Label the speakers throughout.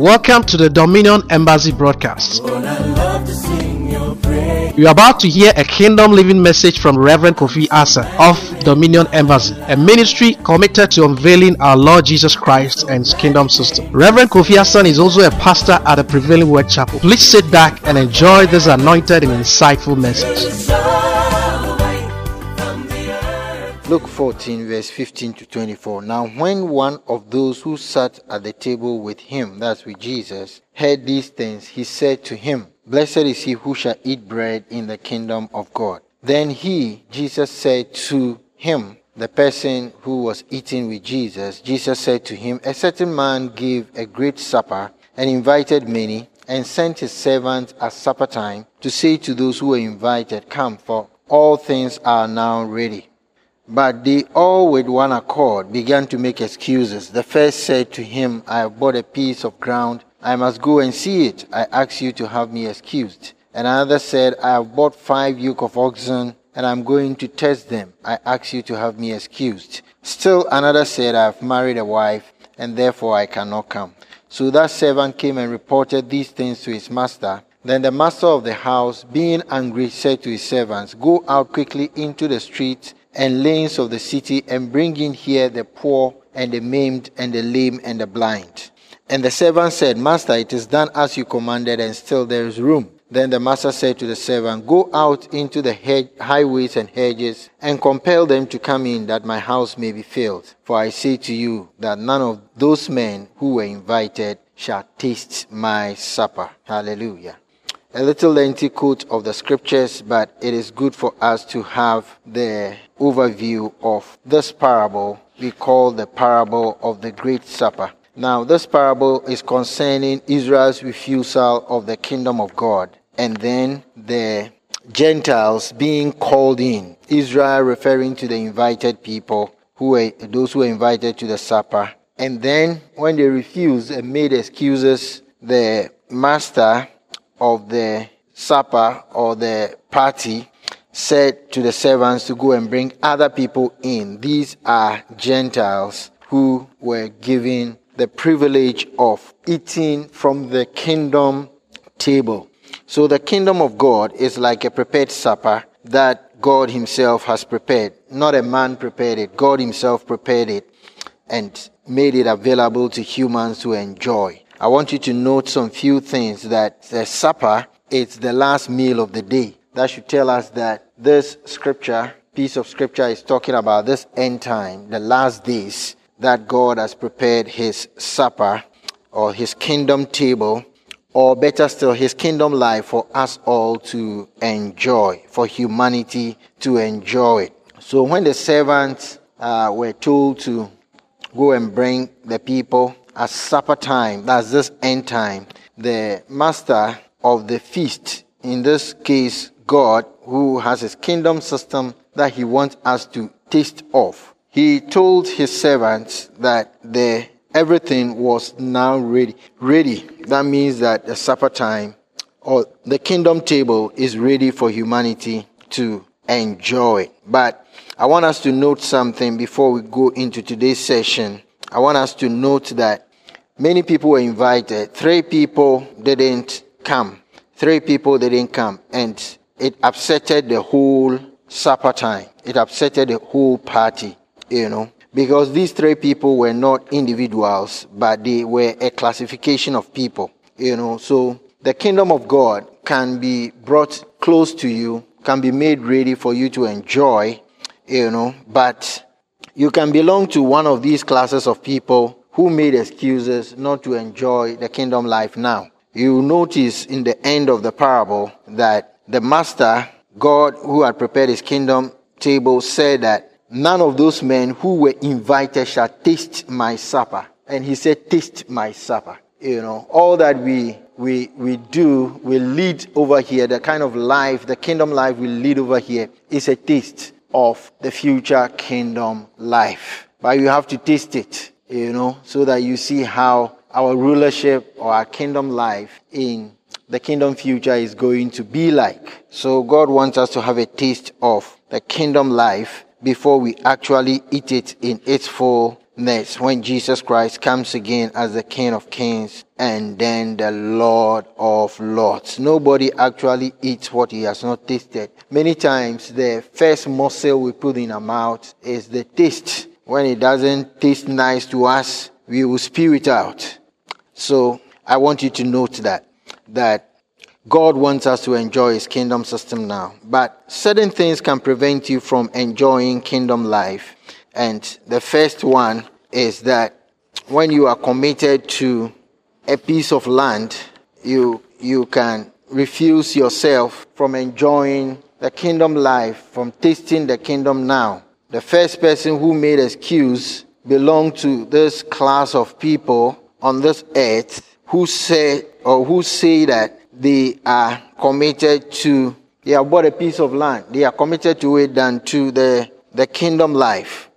Speaker 1: Welcome to the Dominion Embassy broadcast. You are about to hear a kingdom living message from Reverend Kofi Asa of Dominion Embassy, a ministry committed to unveiling our Lord Jesus Christ and His kingdom system. Reverend Kofi Asa is also a pastor at the Prevailing Word Chapel. Please sit back and enjoy this anointed and insightful message.
Speaker 2: Luke 14 verse 15 to 24. Now when one of those who sat at the table with him, that's with Jesus, heard these things, he said to him, "Blessed is he who shall eat bread in the kingdom of God." Then Jesus said to him, the person who was eating with Jesus said to him, "A certain man gave a great supper and invited many, and sent his servants at supper time to say to those who were invited, 'Come, for all things are now ready.' But they all with one accord began to make excuses. The first said to him, 'I have bought a piece of ground. I must go and see it. I ask you to have me excused.' And another said, 'I have bought 5 yoke of oxen, and I am going to test them. I ask you to have me excused.' Still another said, 'I have married a wife, and therefore I cannot come.' So that servant came and reported these things to his master. Then the master of the house, being angry, said to his servants, 'Go out quickly into the streets and lanes of the city, and bring in here the poor and the maimed and the lame and the blind.' And the servant said, 'Master, it is done as you commanded, and still there is room.' Then the master said to the servant, 'Go out into the highways and hedges, and compel them to come in, that my house may be filled. For I say to you that none of those men who were invited shall taste my supper.'" Hallelujah. A little lengthy quote of the scriptures, but it is good for us to have the overview of this parable we call the parable of the Great Supper. Now, this parable is concerning Israel's refusal of the kingdom of God, and then the Gentiles being called in. Israel referring to the invited people, those who were invited to the supper. And then when they refused and made excuses, the master of the supper or the party said to the servants to go and bring other people in. These are Gentiles who were given the privilege of eating from the kingdom table. So the kingdom of God is like a prepared supper that God himself has prepared. Not a man prepared it. God himself prepared it and made it available to humans to enjoy. I want you to note some few things, that the supper is the last meal of the day. That should tell us that this piece of scripture is talking about this end time, the last days, that God has prepared his supper or his kingdom table, or better still, his kingdom life for us all to enjoy, for humanity to enjoy it. So when the servants were told to go and bring the people at supper time, that's this end time, the master of the feast, in this case God, who has his kingdom system that he wants us to taste of, he told his servants that everything was now ready. That means that the supper time or the kingdom table is ready for humanity to enjoy. But I want us to note something before we go into today's session. I want us to note that many people were invited. 3 people didn't come. 3 people didn't come. And it upsetted the whole supper time. It upsetted the whole party, because these 3 people were not individuals, but they were a classification of people, So the kingdom of God can be brought close to you, can be made ready for you to enjoy, but you can belong to one of these classes of people who made excuses not to enjoy the kingdom life now. You notice in the end of the parable that the master, God, who had prepared his kingdom table, said that none of those men who were invited shall taste my supper. And he said, taste my supper. All that we do, we lead over here, the kind of life, the kingdom life we lead over here is a taste of the future kingdom life. But you have to taste it, so that you see how our rulership or our kingdom life in the kingdom future is going to be like. So God wants us to have a taste of the kingdom life before we actually eat it in its full next when Jesus Christ comes again as the King of Kings and then the Lord of Lords. Nobody actually eats what he has not tasted. Many times the first morsel we put in our mouth is the taste. When it doesn't taste nice to us, we will spew it out. So I want you to note that God wants us to enjoy his kingdom system now. But certain things can prevent you from enjoying kingdom life. And the first one is that when you are committed to a piece of land, you can refuse yourself from enjoying the kingdom life, from tasting the kingdom now. The first person who made excuse belonged to this class of people on this earth who say that they are committed to, they have bought a piece of land, they are committed to it than to the kingdom life,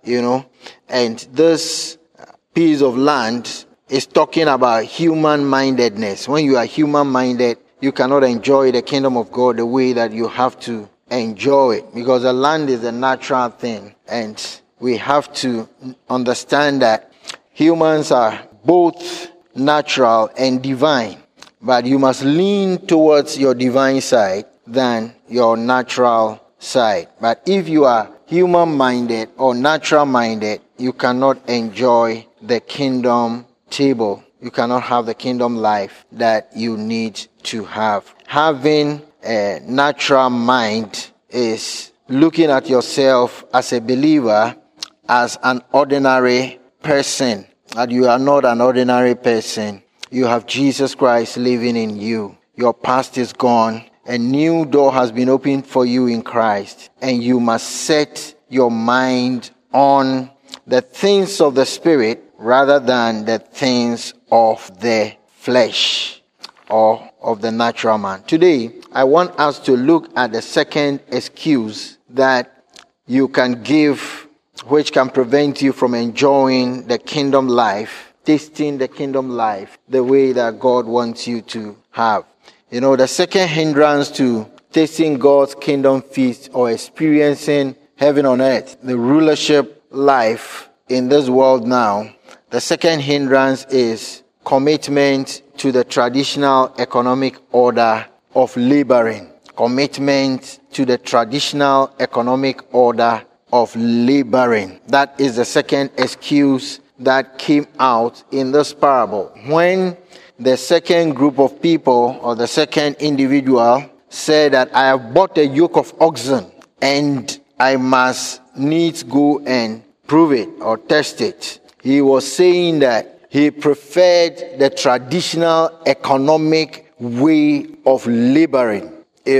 Speaker 2: And this piece of land is talking about human-mindedness. When you are human-minded, you cannot enjoy the kingdom of God the way that you have to enjoy it, because the land is a natural thing, and we have to understand that humans are both natural and divine, but you must lean towards your divine side than your natural side. But if you are human-minded or natural-minded, you cannot enjoy the kingdom table. You cannot have the kingdom life that you need to have. Having a natural mind is looking at yourself as a believer as an ordinary person. And you are not an ordinary person. You have Jesus Christ living in you. Your past is gone. A new door has been opened for you in Christ. And you must set your mind on the things of the Spirit rather than the things of the flesh or of the natural man. Today, I want us to look at the second excuse that you can give, which can prevent you from enjoying the kingdom life, tasting the kingdom life the way that God wants you to have. The second hindrance to tasting God's kingdom feast or experiencing heaven on earth, the rulership life in this world now, the second hindrance is commitment to the traditional economic order of laboring. Commitment to the traditional economic order of laboring. That is the second excuse that came out in this parable. When the second group of people or the second individual said that I have bought a yoke of oxen and I must needs go and prove it or test it. He was saying that he preferred the traditional economic way of laboring,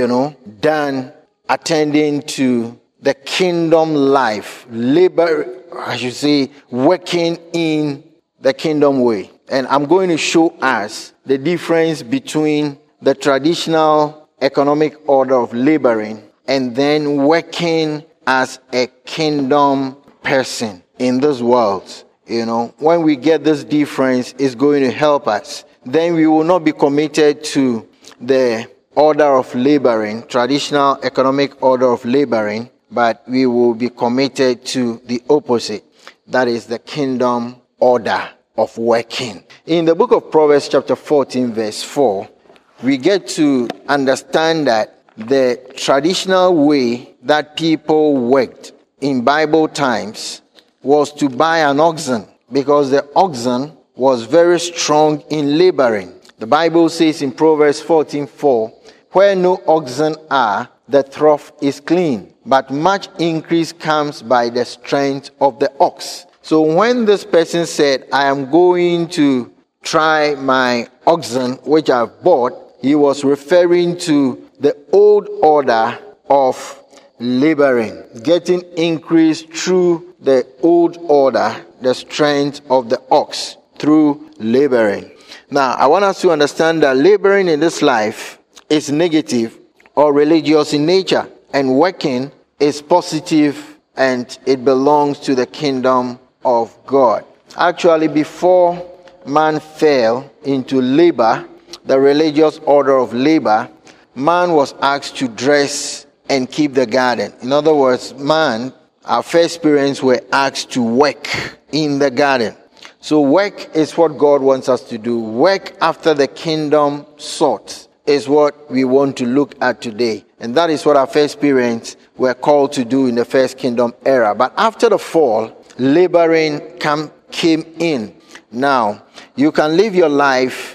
Speaker 2: than attending to the kingdom life. Labor, I should say, working in the kingdom way. And I'm going to show us the difference between the traditional economic order of laboring and then working as a kingdom person in this world. When we get this difference, it's going to help us. Then we will not be committed to the order of laboring, traditional economic order of laboring, but we will be committed to the opposite. That is the kingdom order of working. In the book of Proverbs chapter 14 verse 4, we get to understand that the traditional way that people worked in Bible times was to buy an oxen, because the oxen was very strong in laboring. The Bible says in Proverbs 14:4, where no oxen are, the trough is clean, but much increase comes by the strength of the ox. So when this person said, I am going to try my oxen which I've bought, he was referring to the old order of laboring, getting increase through the old order, the strength of the ox through laboring. Now, I want us to understand that laboring in this life is negative or religious in nature, and working is positive and it belongs to the kingdom of God. Actually, before man fell into labor, the religious order of labor, man was asked to dress and keep the garden. In other words, man our first parents were asked to work in the garden. So work is what God wants us to do. Work after the kingdom sort is what we want to look at today. And that is what our first parents were called to do in the first kingdom era. But after the fall, laboring came in. Now, you can live your life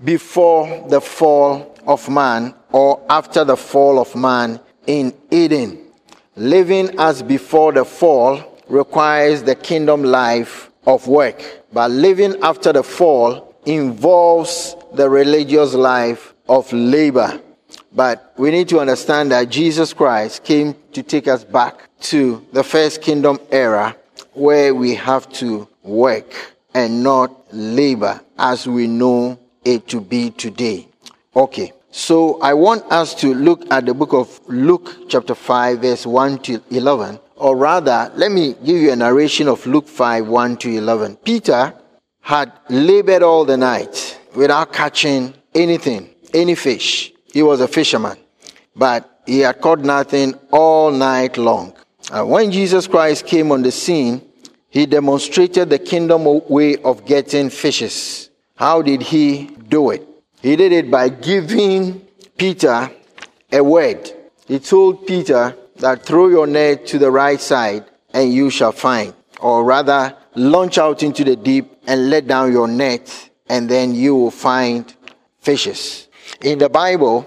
Speaker 2: before the fall of man or after the fall of man in Eden. Living as before the fall requires the kingdom life of work. But living after the fall involves the religious life of labor. But we need to understand that Jesus Christ came to take us back to the first kingdom era where we have to work and not labor as we know it to be today. Okay, so I want us to look at the book of Luke chapter 5 verse 1 to 11. Or rather, let me give you a narration of Luke 5, 1 to 11. Peter had labored all the night without catching anything, any fish. He was a fisherman, but he had caught nothing all night long. When Jesus Christ came on the scene, he demonstrated the kingdom way of getting fishes. How did he do it? He did it by giving Peter a word. He told Peter that throw your net to the right side and you shall find. Or rather, launch out into the deep and let down your net and then you will find fishes. In the Bible,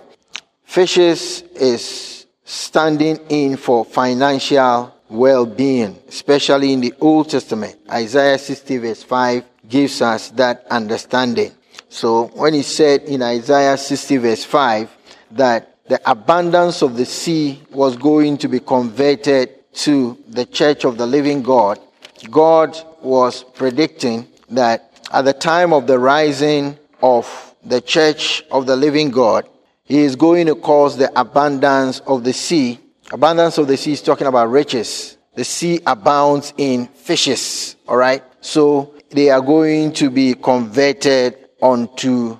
Speaker 2: fishes is standing in for financial well-being, especially in the Old Testament. Isaiah 60 verse 5 gives us that understanding. So when he said in Isaiah 60 verse 5 that the abundance of the sea was going to be converted to the church of the living God, God was predicting that at the time of the rising of the church of the living God, he is going to cause the abundance of the sea. Abundance of the sea is talking about riches. The sea abounds in fishes. All right. So they are going to be converted unto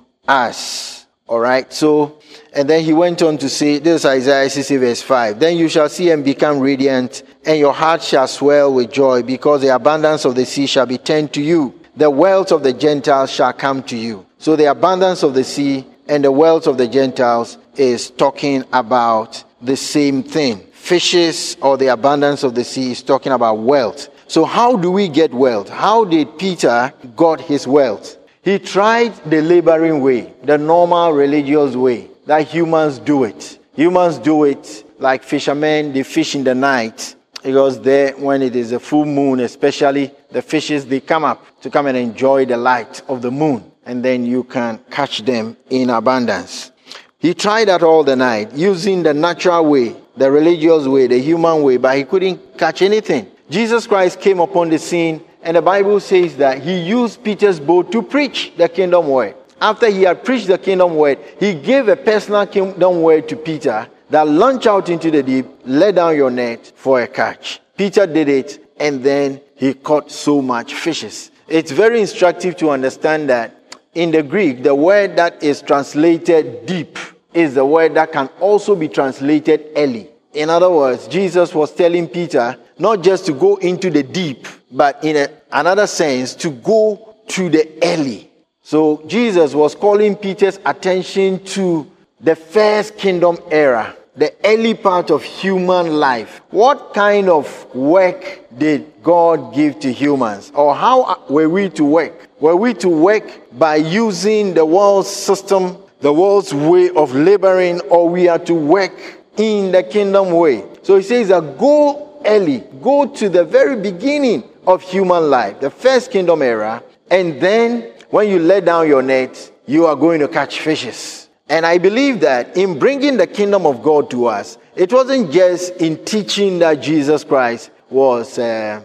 Speaker 2: us. All right. So, and then he went on to say, this is Isaiah 60 verse 5. Then you shall see and become radiant, and your heart shall swell with joy, because the abundance of the sea shall be turned to you. The wealth of the Gentiles shall come to you. So the abundance of the sea and the wealth of the Gentiles is talking about the same thing. Fishes or the abundance of the sea is talking about wealth. So how do we get wealth? How did Peter got his wealth? He tried the laboring way, the normal religious way that humans do it. Humans do it like fishermen, they fish in the night. Because there, when it is a full moon, especially the fishes, they come up to come and enjoy the light of the moon. And then you can catch them in abundance. He tried that all the night, using the natural way, the religious way, the human way, but he couldn't catch anything. Jesus Christ came upon the scene, and the Bible says that he used Peter's boat to preach the kingdom word. After he had preached the kingdom word, he gave a personal kingdom word to Peter that launch out into the deep, let down your net for a catch. Peter did it, and then he caught so much fishes. It's very instructive to understand that in the Greek, the word that is translated deep is the word that can also be translated early. In other words, Jesus was telling Peter not just to go into the deep, but in another sense, to go to the early. So Jesus was calling Peter's attention to the first kingdom era, the early part of human life. What kind of work did God give to humans? Or how were we to work? Were we to work by using the world's system, the world's way of laboring, or we are to work in the kingdom way? So he says that go early, go to the very beginning of human life, the first kingdom era, and then when you let down your net, you are going to catch fishes. And I believe that in bringing the kingdom of God to us, it wasn't just in teaching that Jesus Christ was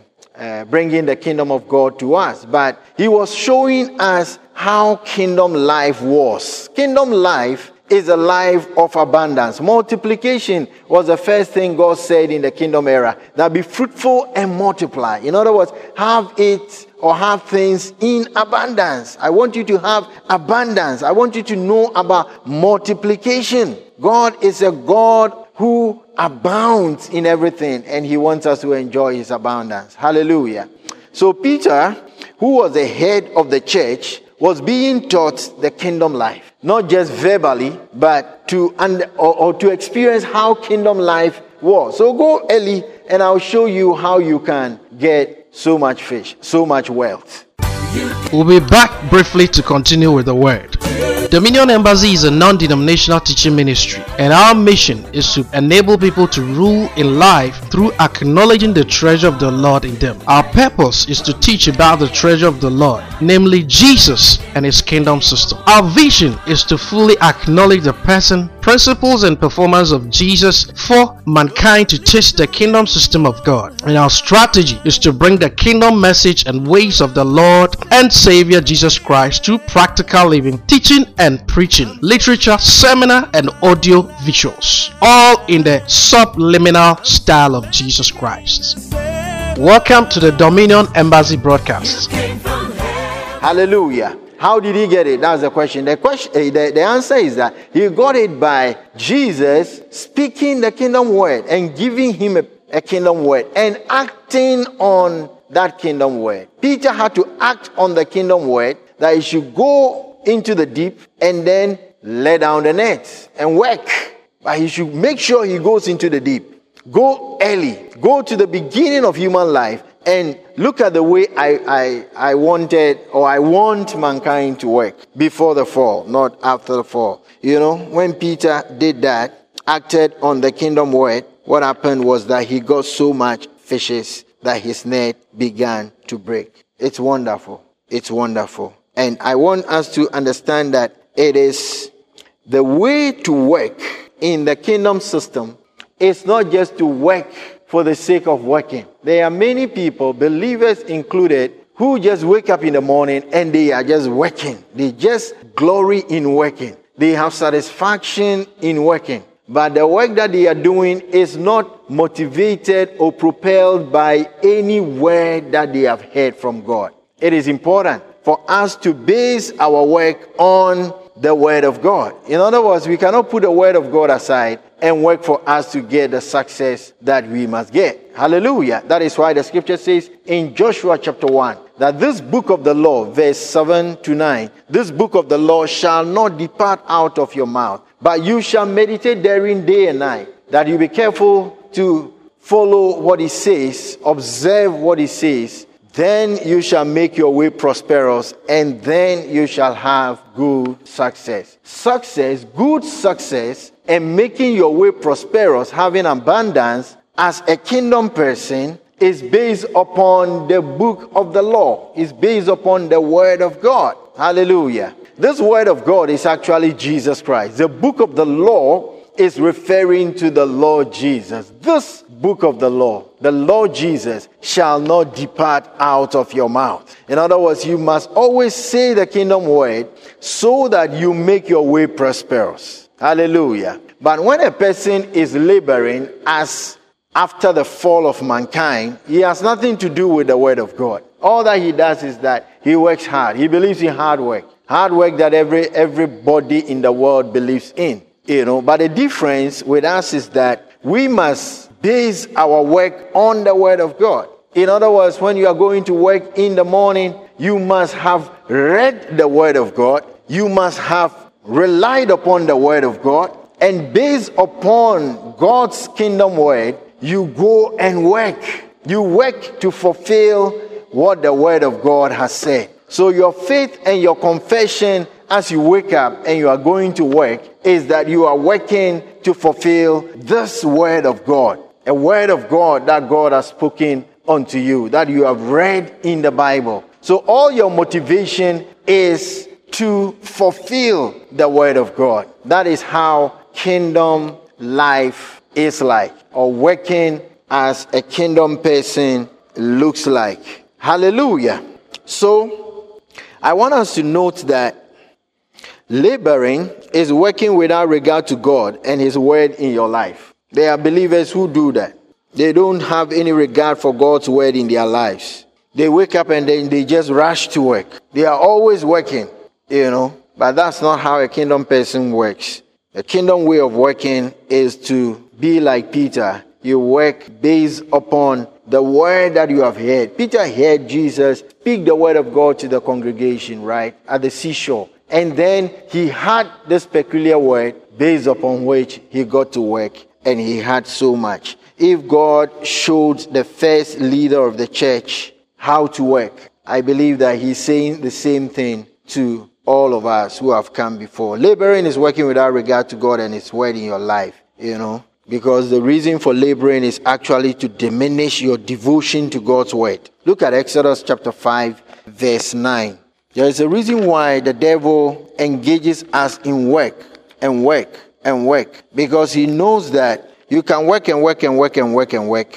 Speaker 2: bringing the kingdom of God to us, but he was showing us how kingdom life was. Kingdom life is a life of abundance. Multiplication was the first thing God said in the kingdom era, that be fruitful and multiply. In other words, have it or have things in abundance. I want you to have abundance. I want you to know about multiplication. God is a God who abounds in everything, and he wants us to enjoy his abundance. Hallelujah. So Peter, who was the head of the church, was being taught the kingdom life, not just verbally, but to experience how kingdom life was. So go early, and I'll show you how you can get so much fish, so much wealth.
Speaker 1: We'll be back briefly to continue with the word. Dominion Embassy is a non-denominational teaching ministry, and our mission is to enable people to rule in life through acknowledging the treasure of the Lord in them. Our purpose is to teach about the treasure of the Lord, namely Jesus and his kingdom system. Our vision is to fully acknowledge the person, principles, and performance of Jesus for mankind to taste the kingdom system of God. And our strategy is to bring the kingdom message and ways of the Lord and Savior Jesus Christ to practical living, teaching and preaching, literature, seminar, and audio visuals, all in the subliminal style of Jesus Christ. Welcome to the Dominion Embassy broadcast.
Speaker 2: Hallelujah. How did he get it? That's the question. The answer is that he got it by Jesus speaking the kingdom word and giving him a kingdom word and acting on that kingdom word. Peter had to act on the kingdom word that he should go into the deep and then lay down the nets and work. But he should make sure he goes into the deep. Go early. Go to the beginning of human life and look at the way I want mankind to work before the fall, not after the fall. You know, when Peter did that, acted on the kingdom word, what happened was that he got so much fishes that his net began to break. It's wonderful. It's wonderful. And I want us to understand that it is the way to work in the kingdom system. It's not just to work for the sake of working. There are many people, believers included, who just wake up in the morning and they are just working. They just glory in working. They have satisfaction in working. But the work that they are doing is not motivated or propelled by any word that they have heard from God. It is important for us to base our work on the word of God. In other words, we cannot put the word of God aside and work for us to get the success that we must get. Hallelujah. That is why the scripture says in Joshua chapter 1 that this book of the law, verse 7 to 9, this book of the law shall not depart out of your mouth, but you shall meditate therein day and night, that you be careful to follow what he says, observe what he says. Then you shall make your way prosperous, and then you shall have good success. Success, good success, and making your way prosperous, having abundance as a kingdom person is based upon the book of the law. It's based upon the word of God. Hallelujah. This word of God is actually Jesus Christ. The book of the law is referring to the Lord Jesus. This book of the Lord Jesus, shall not depart out of your mouth. In other words, you must always say the kingdom word so that you make your way prosperous. Hallelujah. But when a person is laboring as after the fall of mankind, he has nothing to do with the word of God. All that he does is that he works hard. He believes in hard work. Hard work that everybody in the world believes in. You know, but the difference with us is that we must base our work on the word of God. In other words, when you are going to work in the morning, you must have read the word of God. You must have relied upon the word of God. And based upon God's kingdom word, you go and work. You work to fulfill what the word of God has said. So your faith and your confession as you wake up and you are going to work is that you are working to fulfill this word of God. A word of God that God has spoken unto you, that you have read in the Bible. So all your motivation is to fulfill the word of God. That is how kingdom life is like, or working as a kingdom person looks like. Hallelujah. So I want us to note that laboring is working without regard to God and his word in your life. There are believers who do that. They don't have any regard for God's word in their lives. They wake up and then they just rush to work. They are always working, but that's not how a kingdom person works. A kingdom way of working is to be like Peter. You work based upon the word that you have heard. Peter heard Jesus speak the word of God to the congregation, right, at the seashore. And then he had this peculiar word based upon which he got to work, and he had so much. If God showed the first leader of the church how to work, I believe that he's saying the same thing to all of us who have come before. Laboring is working without regard to God and His word in your life, because the reason for laboring is actually to diminish your devotion to God's word. Look at Exodus chapter 5, verse 9. There is a reason why the devil engages us in work and work and work, because he knows that you can work and work and work and work and work,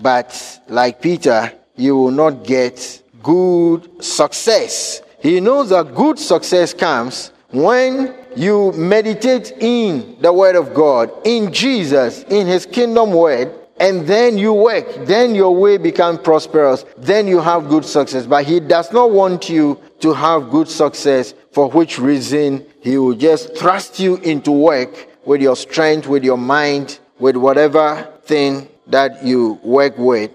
Speaker 2: but like Peter, you will not get good success. He knows that good success comes when you meditate in the word of God, in Jesus, in His kingdom word, and then you work. Then your way becomes prosperous. Then you have good success. But he does not want you to have good success, for which reason he will just thrust you into work with your strength, with your mind, with whatever thing that you work with,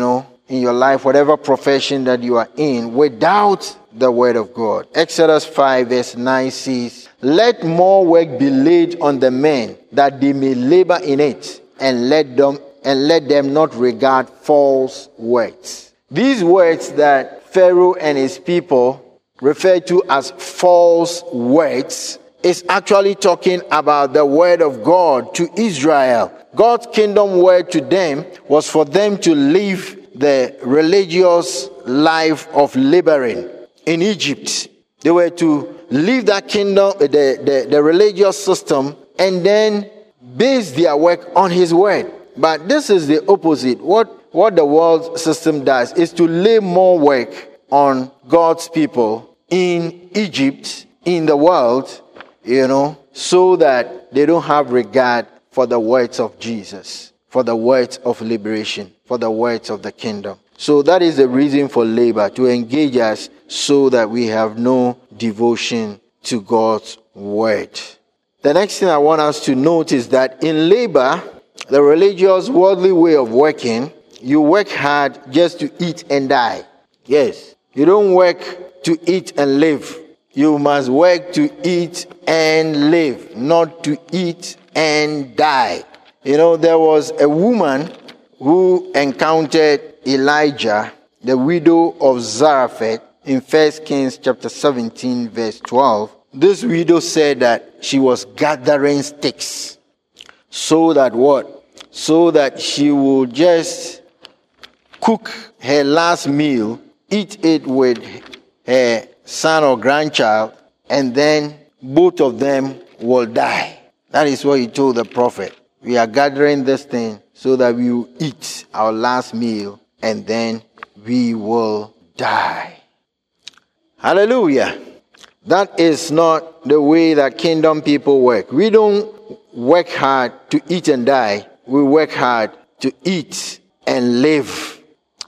Speaker 2: in your life, whatever profession that you are in, without the word of God. Exodus 5 verse 9 says, "Let more work be laid on the men, that they may labor in it, and let them not regard false words." These words that Pharaoh and his people refer to as false words is actually talking about the word of God to Israel. God's kingdom word to them was for them to live the religious life of laboring in Egypt. They were to live that kingdom, the religious system, and then base their work on His word. But this is the opposite. What the world system does is to lay more work on God's people in Egypt, in the world, so that they don't have regard for the words of Jesus, for the words of liberation, for the words of the kingdom. So that is the reason for labor, to engage us so that we have no devotion to God's word. The next thing I want us to note is that in labor, the religious worldly way of working, you work hard just to eat and die. Yes, you don't work to eat and live. You must work to eat and live, not to eat and die. There was a woman who encountered Elijah, the widow of Zarephath, in 1 Kings chapter 17, verse 12. This widow said that she was gathering sticks. So that what? So that she would just cook her last meal, eat it with her son or grandchild, and then both of them will die. That is what he told the prophet. We are gathering this thing so that we will eat our last meal, and then we will die. Hallelujah. That is not the way that kingdom people work. We don't work hard to eat and die. We work hard to eat and live.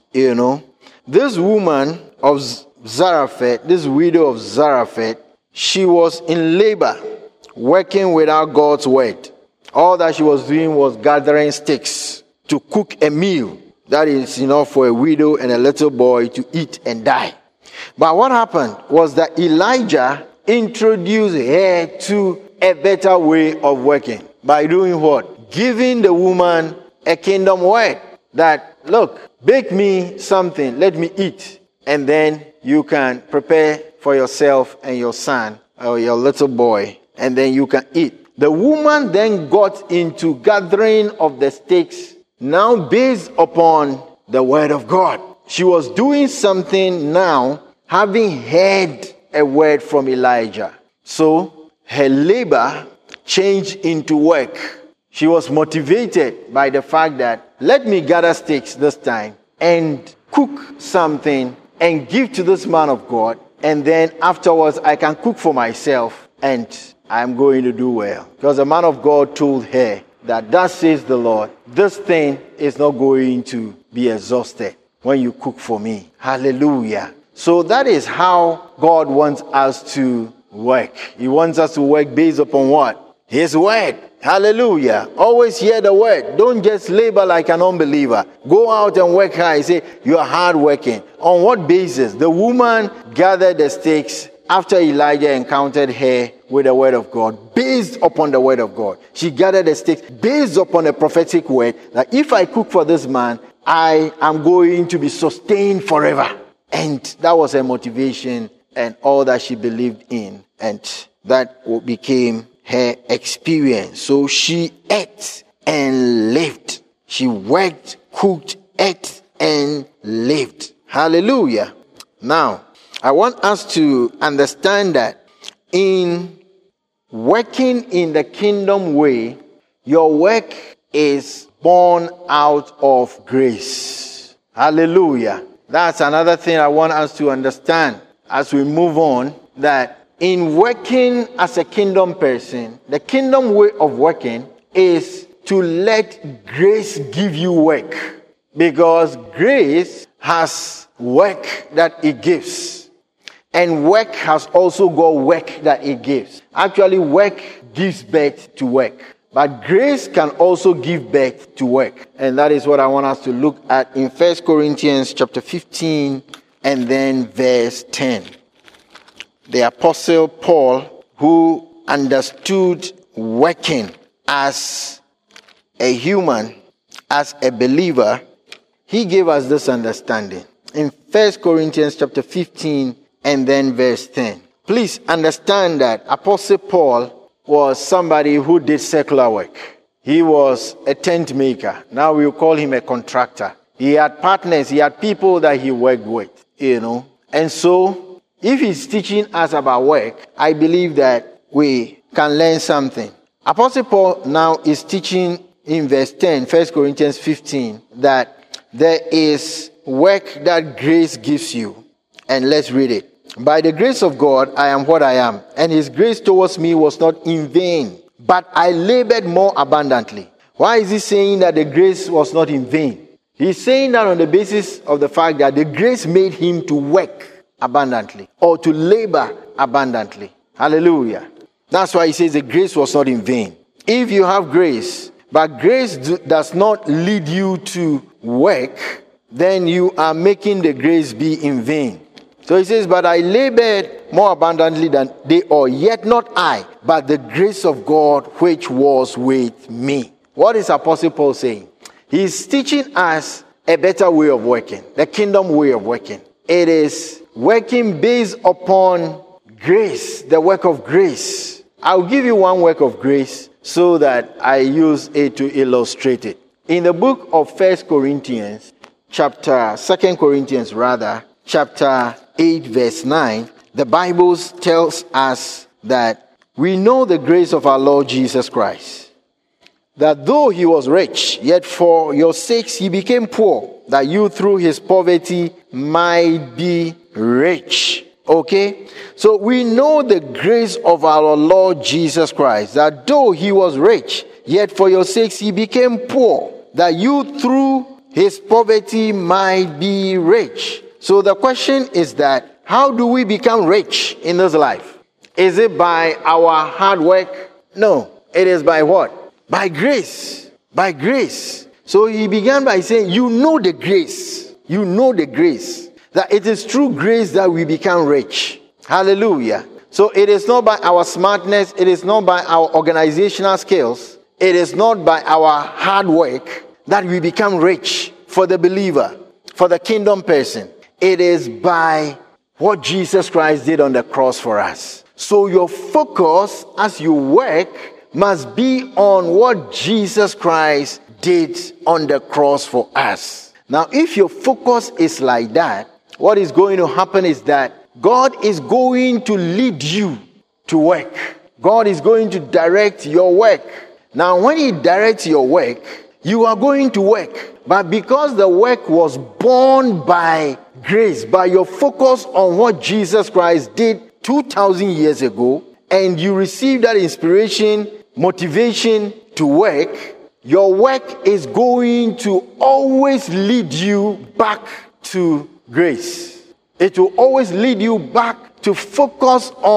Speaker 2: This woman of Zarephath, this widow of Zarephath, she was in labor, working without God's word. All that she was doing was gathering sticks to cook a meal that is enough for a widow and a little boy to eat and die. But what happened was that Elijah introduced her to a better way of working. By doing what? Giving the woman a kingdom word. That, look, bake me something, let me eat. And then you can prepare for yourself and your son or your little boy. And then you can eat. The woman then got into gathering of the sticks, now based upon the word of God. She was doing something now, having heard a word from Elijah. So her labor changed into work. She was motivated by the fact that, let me gather sticks this time and cook something and give to this man of God. And then afterwards, I can cook for myself and I'm going to do well. Because the man of God told her that, thus says the Lord, this thing is not going to be exhausted when you cook for me. Hallelujah. So that is how God wants us to work. He wants us to work based upon what? His word. Hallelujah. Always hear the word. Don't just labor like an unbeliever. Go out and work hard. Say, you are hard working. On what basis? The woman gathered the sticks after Elijah encountered her with the word of God, based upon the word of God. She gathered the sticks based upon a prophetic word that if I cook for this man, I am going to be sustained forever. And that was her motivation and all that she believed in. And that became her experience. So she ate and lived. She worked, cooked, ate and lived. Hallelujah. Now, I want us to understand that in working in the kingdom way, your work is born out of grace. Hallelujah. That's another thing I want us to understand as we move on, that in working as a kingdom person, the kingdom way of working is to let grace give you work. Because grace has work that it gives. And work has also got work that it gives. Actually, work gives birth to work. But grace can also give birth to work. And that is what I want us to look at in 1 Corinthians chapter 15 and then verse 10. The Apostle Paul, who understood working as a human, as a believer, he gave us this understanding. In 1 Corinthians chapter 15 and then verse 10. Please understand that Apostle Paul was somebody who did secular work. He was a tent maker. Now we'll call him a contractor. He had partners, he had people that he worked with, And so, if he's teaching us about work, I believe that we can learn something. Apostle Paul now is teaching in verse 10, 1 Corinthians 15, that there is work that grace gives you. And let's read it. By the grace of God, I am what I am, and his grace towards me was not in vain, but I labored more abundantly. Why is he saying that the grace was not in vain? He's saying that on the basis of the fact that the grace made him to work abundantly or to labor abundantly. Hallelujah. That's why he says the grace was not in vain. If you have grace, but grace does not lead you to work, then you are making the grace be in vain. So he says, but I labored more abundantly than they all, yet not I, but the grace of God which was with me. What is Apostle Paul saying? He's teaching us a better way of working, the kingdom way of working. It is working based upon grace, the work of grace. I'll give you one work of grace so that I use it to illustrate it. In the book of 2 Corinthians, chapter 8 verse 9, the Bible tells us that we know the grace of our Lord Jesus Christ, that though he was rich, yet for your sakes he became poor, that you through his poverty might be rich. Okay? So we know the grace of our Lord Jesus Christ, that though he was rich, yet for your sakes he became poor, that you through his poverty might be rich. So the question is that, how do we become rich in this life? Is it by our hard work? No. It is by what? By grace. By grace. So he began by saying, you know the grace. You know the grace. That it is through grace that we become rich. Hallelujah. So it is not by our smartness. It is not by our organizational skills. It is not by our hard work that we become rich for the believer, for the kingdom person. It is by what Jesus Christ did on the cross for us. So your focus as you work must be on what Jesus Christ did on the cross for us. Now, if your focus is like that, what is going to happen is that God is going to lead you to work. God is going to direct your work. Now, when he directs your work, you are going to work. But because the work was born by grace, by your focus on what Jesus Christ did 2,000 years ago, and you receive that inspiration, motivation to work, your work is going to always lead you back to grace. It will always lead you back to focus on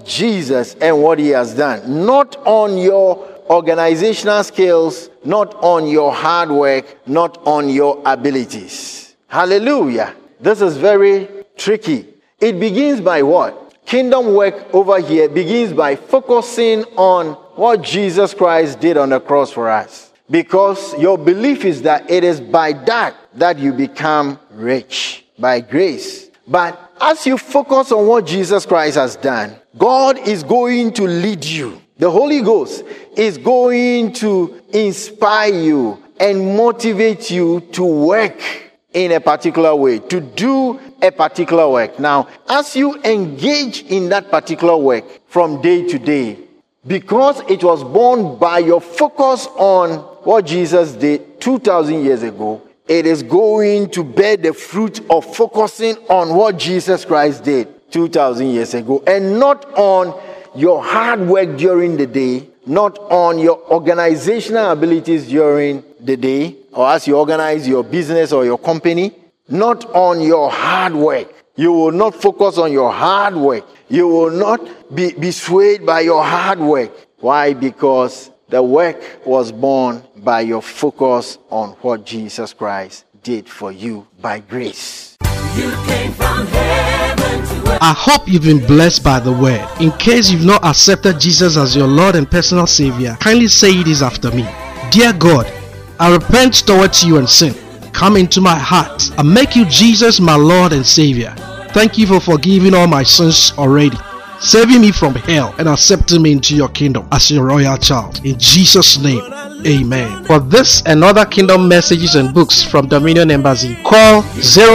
Speaker 2: Jesus and what he has done. Not on your organizational skills, not on your hard work, not on your abilities. Hallelujah. This is very tricky. It begins by what? Kingdom work over here begins by focusing on what Jesus Christ did on the cross for us. Because your belief is that it is by that you become rich, by grace. But as you focus on what Jesus Christ has done, God is going to lead you. The Holy Ghost is going to inspire you and motivate you to work in a particular way, to do a particular work. Now, as you engage in that particular work from day to day, because it was born by your focus on what Jesus did 2,000 years ago, it is going to bear the fruit of focusing on what Jesus Christ did 2,000 years ago, and not on your hard work during the day, not on your organizational abilities during the day, or as you organize your business or your company, not on your hard work. You will not focus on your hard work. You will not be swayed by your hard work. Why? Because the work was born by your focus on what Jesus Christ did for you by grace.
Speaker 3: You came from heaven to earth.
Speaker 1: I hope you've been blessed by the word. In case you've not accepted Jesus as your Lord and personal Savior, kindly say this after me. Dear God, I repent towards you and sin. Come into my heart and make you Jesus my Lord and Savior. Thank you for forgiving all my sins already, saving me from hell and accepting me into your kingdom as your royal child. In Jesus' name, amen. For this and other kingdom messages and books from Dominion Embassy, call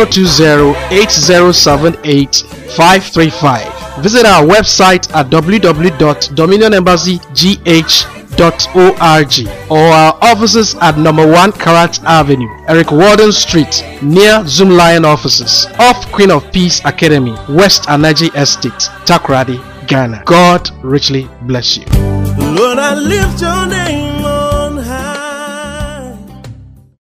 Speaker 1: 020-8078-535. Visit our website at www.dominionembassygh.org or our offices at number 1 Karat Avenue, Eric Warden Street, near Zoom Lion offices, off Queen of Peace Academy, West Anaji Estate, Takoradi, Ghana. God richly bless you.
Speaker 3: Lord, I lift your name.